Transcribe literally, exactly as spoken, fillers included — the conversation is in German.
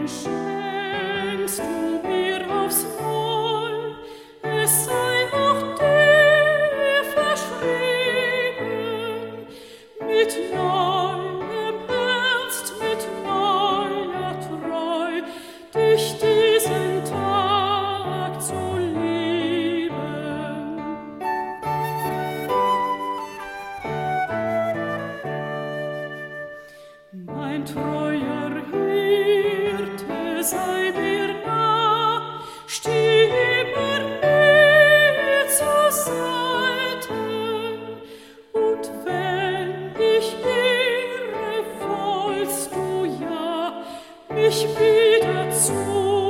schenkst du mir aufs Neu, es sei auch dir verschrieben, mit neuem Ernst, mit neuer Treu, dich diesen Tag zu lieben. Mein treuer Hirte, sei mir nah, steh immer mir zur Seite, und wenn ich irre, wollst du ja mich wieder zu